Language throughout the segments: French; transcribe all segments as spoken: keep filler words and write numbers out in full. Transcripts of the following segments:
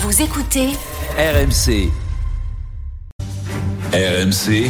Vous écoutez R M C. R M C.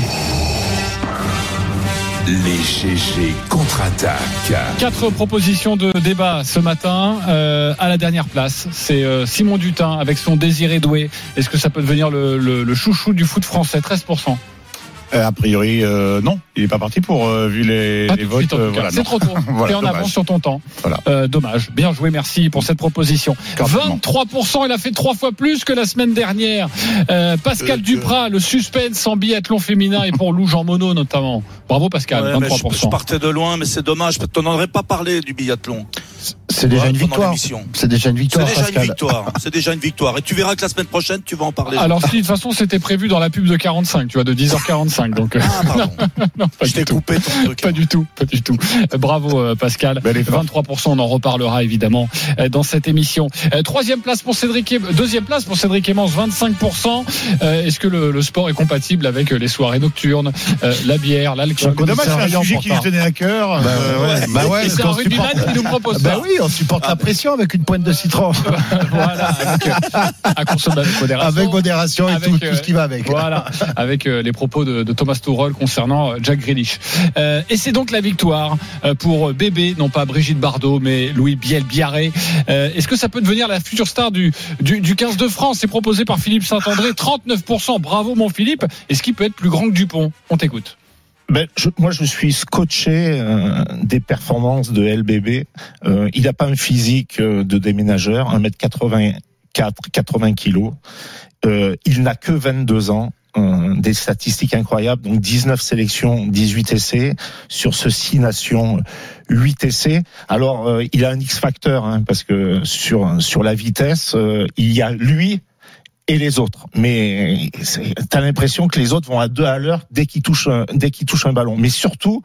Les G G contre-attaquent. Quatre propositions de débat ce matin. Euh, à la dernière place, c'est euh, Simon Dutin avec son Désiré Doué. Est-ce que ça peut devenir le, le, le chouchou du foot français? treize pour cent. Euh, a priori, euh, non. Il n'est pas parti pour, euh, vu les, les votes. Euh, voilà, c'est trop tôt. Voilà, t'es en dommage. avance sur ton temps. Voilà. Euh, dommage. Bien joué, merci pour cette proposition. Carrément. vingt-trois pour cent, il a fait trois fois plus que la semaine dernière. Euh, Pascal euh, Duprat, le suspense en biathlon féminin et pour Lou Jean Monod notamment. Bravo Pascal, ouais, vingt-trois pour cent. Je, je partais de loin, mais c'est dommage. Tu n'en aurais pas parlé du biathlon. C'est déjà, une victoire. C'est déjà une victoire. C'est déjà Pascal. une victoire. C'est déjà une victoire. Et tu verras que la semaine prochaine, tu vas en parler. Alors si de toute façon c'était prévu dans la pub de quarante-cinq, tu vois, de dix heures quarante-cinq. Donc euh, ah, pardon. non, pas je t'ai coupé ton truc. Pas du tout, pas du tout. Bravo euh, Pascal. vingt-trois pour cent, on en reparlera évidemment euh, dans cette émission. Euh, troisième place pour Cédric, e... deuxième place pour Cédric Emmons, vingt-cinq pour cent. Euh, est-ce que le, le sport est compatible avec les soirées nocturnes, euh, la bière, l'alcool? C'est dommage, c'est un sujet qui lui tenait à cœur. Bah ouais, bah ouais. Et c'est un rugbyman qui nous propose ça. Bah oui, on supporte ah. la pression avec une pointe de citron. Voilà, avec, euh, à consommer avec modération. Avec modération et avec, tout, tout ce qui va avec. Voilà, avec euh, les propos de, de Thomas Tuchel concernant euh, Jack Grealish. Euh, et c'est donc la victoire euh, pour Bébé, non pas Brigitte Bardot, mais Louis Biel-Biarré. Euh, est-ce que ça peut devenir la future star du, du, du quinze de France? C'est proposé par Philippe Saint-André, trente-neuf pour cent. Bravo mon Philippe. Est-ce qu'il peut être plus grand que Dupont? On t'écoute. Ben, je, moi, je suis scotché euh, des performances de L B B. Euh, il n'a pas un physique euh, de déménageur, un mètre quatre-vingt-quatre, quatre-vingts kilos. Euh, il n'a que vingt-deux ans. Euh, des statistiques incroyables, donc dix-neuf sélections, dix-huit essais, sur ce six nations, huit essais. Alors, euh, il a un X-facteur, hein, parce que sur, sur la vitesse, euh, il y a lui et les autres. Mais t'as l'impression que les autres vont à deux à l'heure dès qu'ils touchent un, dès qu'ils touchent un ballon. Mais surtout,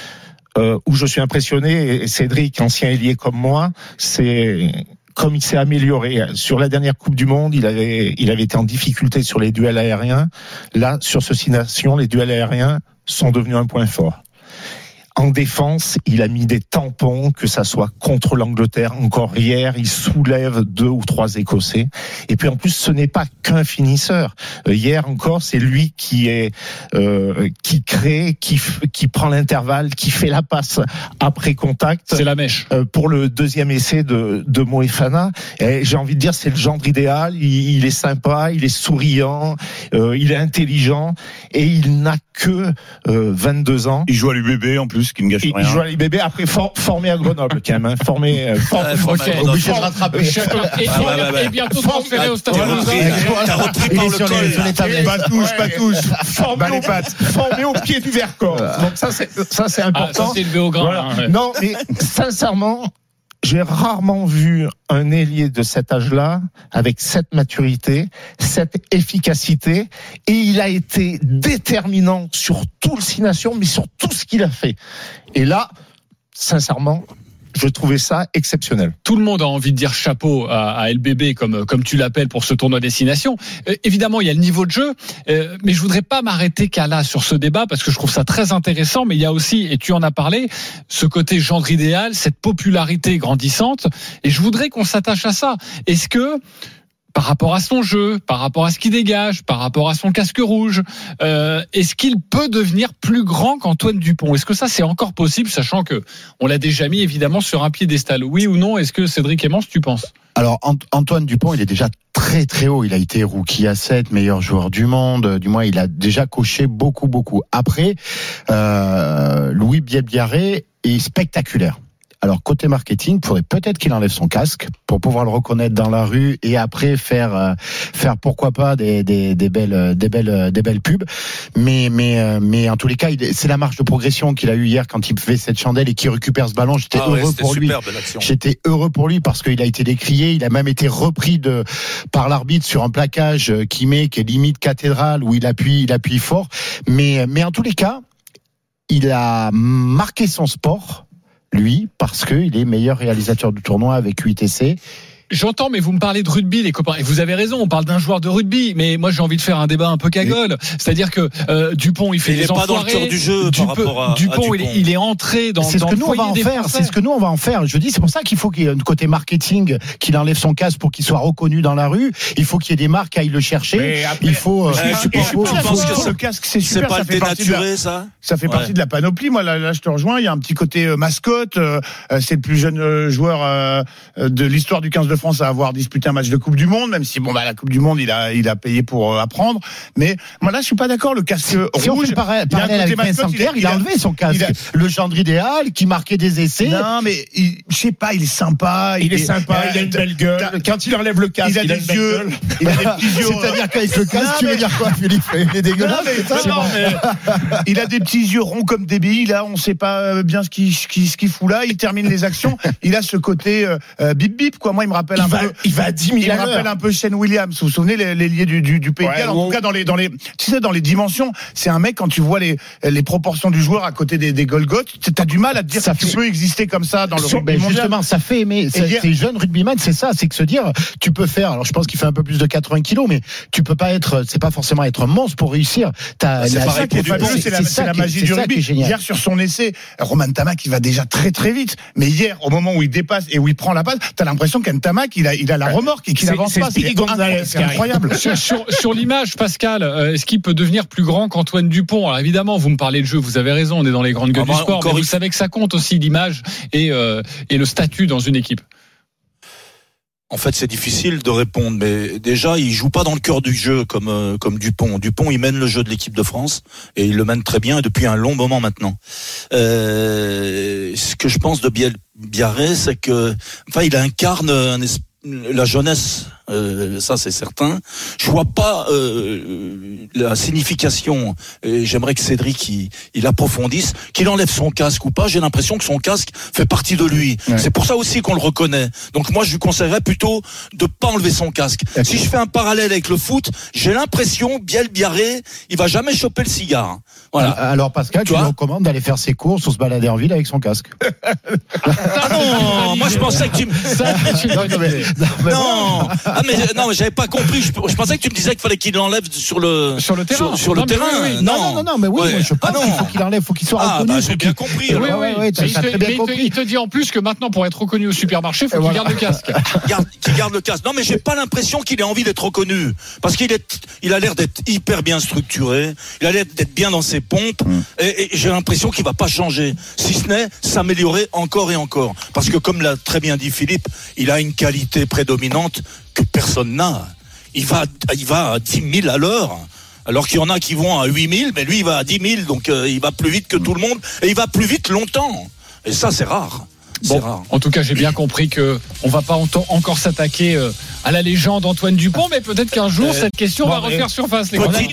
euh, où je suis impressionné, et Cédric, ancien ailier comme moi, c'est comme il s'est amélioré. Sur la dernière Coupe du Monde, il avait, il avait été en difficulté sur les duels aériens. Là, sur ce six nations, les duels aériens sont devenus un point fort. En défense, il a mis des tampons, que ça soit contre l'Angleterre. Encore hier, il soulève deux ou trois Écossais. Et puis en plus, ce n'est pas qu'un finisseur. Euh, hier encore, c'est lui qui est euh, qui crée, qui qui prend l'intervalle, qui fait la passe après contact. C'est la mèche. Euh, pour le deuxième essai de de Moefana. Et j'ai envie de dire, c'est le gendre idéal. Il, il est sympa, il est souriant, euh, il est intelligent et il n'a que euh, vingt-deux ans. Il joue à l'U B B en plus. Qui ne gâche il, rien. Il joue à l'I B B, après for, formé à Grenoble quand même, hein, formé, euh, for, ouais, formé, okay. obligé de rattraper. Et, ah, ouais, ouais, ouais. et bientôt transféré au Stade Toulousain. T'as repris par le col. Pas touche, pas touche. Formé, formé au pied du Vercors. Donc ça c'est ça c'est important. Ah, ça c'est élevé au grand. Voilà. Hein, ouais. Non, mais sincèrement, j'ai rarement vu un ailier de cet âge-là avec cette maturité, cette efficacité, et il a été déterminant sur tout le six nations, mais sur tout ce qu'il a fait. Et là, sincèrement, je trouvais ça exceptionnel. Tout le monde a envie de dire chapeau à, à L B B, comme, comme tu l'appelles, pour ce tournoi Destination. Euh, évidemment, il y a le niveau de jeu, euh, mais je voudrais pas m'arrêter qu'à là sur ce débat, parce que je trouve ça très intéressant, mais il y a aussi, et tu en as parlé, ce côté gendre idéal, cette popularité grandissante, et je voudrais qu'on s'attache à ça. Est-ce que, par rapport à son jeu, par rapport à ce qu'il dégage, par rapport à son casque rouge, euh, est-ce qu'il peut devenir plus grand qu'Antoine Dupont? Est-ce que ça c'est encore possible, sachant que on l'a déjà mis évidemment sur un piédestal? Oui ou non? Est-ce que Cédric Emmons, tu penses? Alors Antoine Dupont, il est déjà très très haut. Il a été rookie à sept, meilleur joueur du monde. Du moins, il a déjà coché beaucoup beaucoup. Après, euh, Louis Biel-Biarré est spectaculaire. Alors côté marketing, il faudrait peut-être qu'il enlève son casque pour pouvoir le reconnaître dans la rue et après faire euh, faire pourquoi pas des des des belles des belles des belles pubs. Mais mais mais en tous les cas, il, c'est la marge de progression qu'il a eu hier quand il fait cette chandelle et qu'il récupère ce ballon. J'étais ah heureux ouais, pour lui. J'étais heureux pour lui parce qu'il a été décrié, il a même été repris de par l'arbitre sur un plaquage qui met qui est limite cathédrale où il appuie il appuie fort. Mais mais en tous les cas, il a marqué son sport. Lui, parce qu'il est meilleur réalisateur du tournoi avec huit essais. J'entends, mais vous me parlez de rugby, les copains. Et vous avez raison, on parle d'un joueur de rugby. Mais moi, j'ai envie de faire un débat un peu cagole. C'est-à-dire que euh, Dupont, il fait il des est pas dans le cœur du jeu Dupont, par rapport à, Dupont, à Dupont. Il, est, il est entré dans, c'est dans ce que le nous on va en faire. Français. C'est ce que nous on va en faire. Je dis, c'est pour ça qu'il faut qu'il y ait un côté marketing, qu'il enlève son casque pour qu'il soit reconnu dans la rue. Il faut qu'il y ait des marques qui aillent le chercher. Après, il faut. Mais Euh, tu penses, faut, tu faut, penses faut, que le casque, c'est c'est super. pas Ça le fait partie de la, dénaturé, ça ça fait Ouais. partie de la panoplie. Moi, là, là, je te rejoins. Il y a un petit côté euh, mascotte. Euh, c'est le plus jeune euh, joueur euh, de l'histoire du quinze de France à avoir disputé un match de Coupe du Monde, même si bon bah la Coupe du Monde, il a il a payé pour euh, apprendre. Mais moi là, je suis pas d'accord. Le casque si on rouge. fait le parallèle il y a un parallèle côté avec Vincent mascotte, Clerc, il, il a enlevé son casque. a- Le gendre idéal qui marquait des essais. Non, mais il- je sais pas. Il est sympa. Il est sympa, il a une belle gueule. t'as- Quand il enlève le casque, Il a des une belle yeux. gueule. Il a des petits yeux. C'est-à-dire qu'avec le casque, Non, tu veux mais- dire quoi, Philippe? Il est dégueulasse. Non, mais- c'est ça non, mais- il a des petits yeux ronds comme des billes. Là, on sait pas bien ce qu'il ce qu'il- ce qu'il fout là. Il termine les actions. Il a ce côté euh, euh, bip bip quoi. Moi, il me rappelle Il un va, peu. il va à dix Il mille me à rappelle l'heure. un peu Shane Williams. Vous vous souvenez les, les liés du, du, du Pays de Ouais, Galles. En on- tout cas, dans les dans les tu sais dans les dimensions, c'est un mec quand tu vois les les proportions du joueur à côté des des Golgoth, t'as du mal à te dire Ça que tu fait- peux exister comme ça dans le Sur- rugby ben mondial. justement, ça fait aimer. C'est- hier- Ces jeunes rugbyman, c'est ça, c'est que se dire, tu peux faire. Alors, je pense qu'il fait un peu plus de quatre-vingts kilos, mais tu peux pas être. C'est pas forcément être un monstre pour réussir. T'as C'est la- pareil Ça qui est pour fabuleux, Dupont. c'est la, c'est c'est ça la qui est- magie c'est du ça qui est rugby. génial. Hier sur son essai, Roman Tamak il va déjà très très vite. Mais hier, au moment où il dépasse et où il prend la passe, t'as l'impression qu'Ntamak il a il a la remorque et qu'il C'est- avance c'est pas. Speedy C'est Gonzalez incroyable, qui c'est arrive. incroyable. Sur, sur, sur l'image, Pascal, euh, est-ce qu'il peut devenir plus grand qu'Antoine Dupont? Alors évidemment, vous me parlez de jeu, vous avez raison, on est dans les grandes gueules Ah bah, du sport, encore mais vous une- savez que ça compte aussi l'image et, euh, et le statut dans une équipe. En fait, c'est difficile de répondre, mais déjà, il joue pas dans le cœur du jeu comme euh, comme Dupont. Dupont, il mène le jeu de l'équipe de France et il le mène très bien et depuis un long moment maintenant. Euh, ce que je pense de Biel Biarré, c'est que, enfin, il incarne un es- la jeunesse. Euh, ça c'est certain. Je vois pas euh, la signification. Et j'aimerais que Cédric il, il approfondisse, qu'il enlève son casque ou pas. J'ai l'impression que son casque fait partie de lui. Ouais. C'est pour ça aussi qu'on le reconnaît. Donc moi je lui conseillerais plutôt de pas enlever son casque. D'accord. Si je fais un parallèle avec le foot, j'ai l'impression Biel Biarré, il va jamais choper le cigare. Voilà. Alors, Pascal, Tu tu lui vois recommandes d'aller faire ses courses ou se balader en ville avec son casque. Ah non, moi je pensais que tu me Ça, c'est une bonne Non, mais- idée. non, mais non, ah mais non, mais j'avais pas compris. Je, je pensais que tu me disais qu'il fallait qu'il l'enlève sur le Sur le terrain. Sur, sur le Non, mais terrain. oui, oui. Non, non, non, non, mais oui, Ouais. moi, je pense Ah non. qu'il faut qu'il enlève, faut qu'il soit Ah, reconnu. bah, faut j'ai bien qu'il- compris. Oui, alors. Ouais, oui. ouais, t'as- Mais il t'as te- très bien mais il te- compris. il te dit en plus que maintenant, pour être reconnu au supermarché, il faut Et qu'il voilà. garde le casque. Garde, qui garde le casque. Non, mais j'ai pas l'impression qu'il ait envie d'être reconnu, parce qu'il est, il a l'air d'être hyper bien structuré, il a l'air d'être bien dans ses pompes, et, et j'ai l'impression qu'il va pas changer, si ce n'est s'améliorer encore et encore, parce que comme l'a très bien dit Philippe, il a une qualité prédominante que personne n'a. Il va, il va à dix mille à l'heure. Alors qu'il y en a qui vont à huit mille, mais lui il va à dix mille, donc euh, il va plus vite que tout le monde, et il va plus vite longtemps. Et ça c'est rare. C'est Bon, rare. en tout cas, j'ai bien compris que on va pas ento- encore s'attaquer euh, à la légende Antoine Dupont, mais peut-être qu'un jour Euh, cette question bon, va mais- refaire surface. Les Petit- gars.